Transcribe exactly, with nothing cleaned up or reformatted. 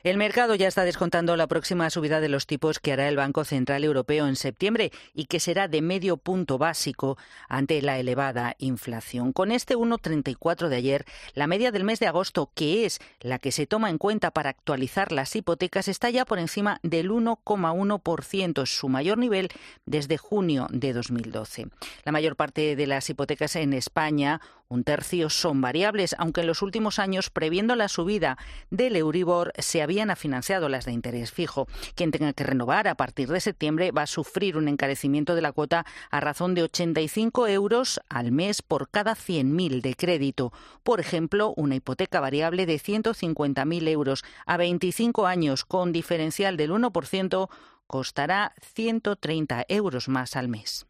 El mercado ya está descontando la próxima subida de los tipos que hará el Banco Central Europeo en septiembre y que será de medio punto básico ante la elevada inflación. Con este uno coma treinta y cuatro de ayer, la media del mes de agosto, que es la que se toma en cuenta para actualizar las hipotecas, está ya por encima del uno coma uno por ciento, su mayor nivel desde junio de dos mil doce. La mayor parte de las hipotecas en España, un tercio, son variables, aunque en los últimos años, previendo la subida del Euribor, se habían financiado las de interés fijo. Quien tenga que renovar a partir de septiembre va a sufrir un encarecimiento de la cuota a razón de ochenta y cinco euros al mes por cada cien mil de crédito. Por ejemplo, una hipoteca variable de ciento cincuenta mil euros a veinticinco años con diferencial del uno por ciento costará ciento treinta euros más al mes.